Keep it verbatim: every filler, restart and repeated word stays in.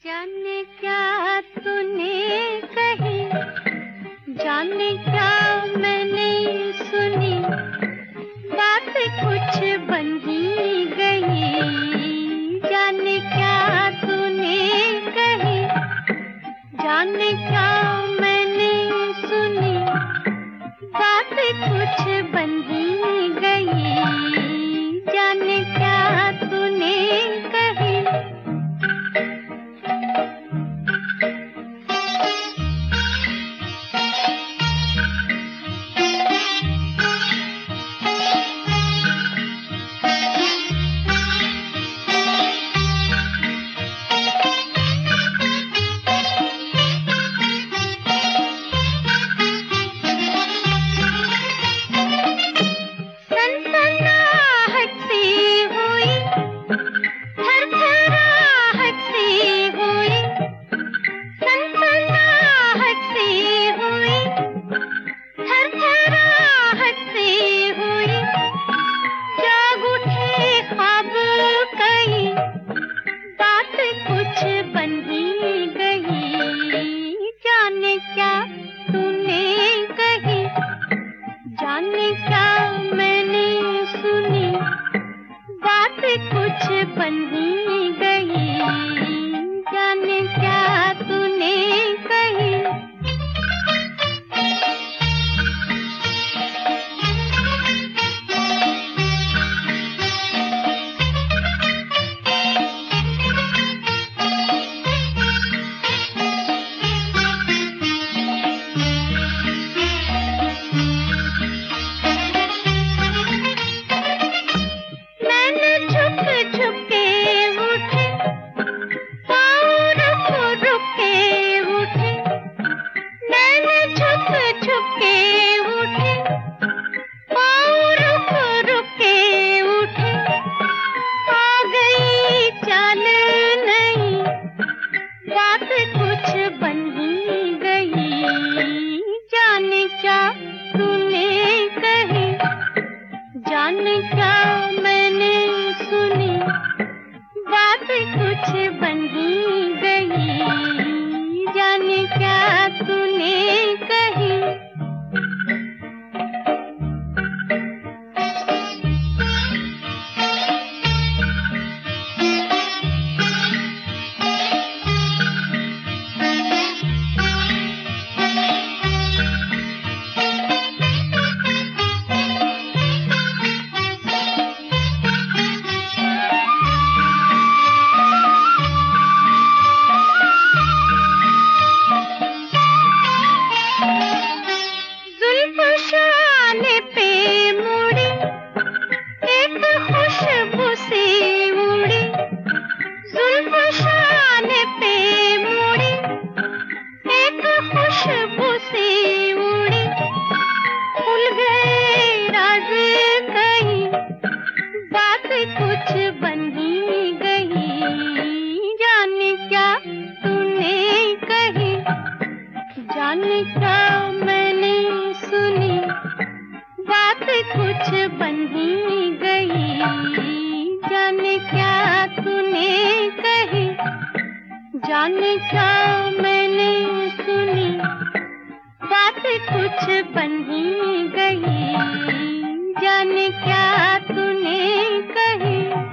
जाने क्या तूने कही, जाने क्या मैंने सुनी, बात कुछ बन ही गई। जाने क्या तूने कही, जाने क्या मैंने सुनी, बात कुछ बन ही गई। जाने क्या तूने कही। जाने क्या मैंने सुनी, बात कुछ बन ही गई। जाने क्या तूने कही। जाने क्या मैंने सुनी, बात कुछ बन ही गई। जाने क्या तूने कही। कुछ बन ही गई। जाने क्या तूने कही, जाने क्या मैंने सुनी, बात कुछ बन ही गई। जाने क्या तूने कही, जाने क्या मैंने सुनी, बात कुछ बन ही गई। जाने क्या तूने कही।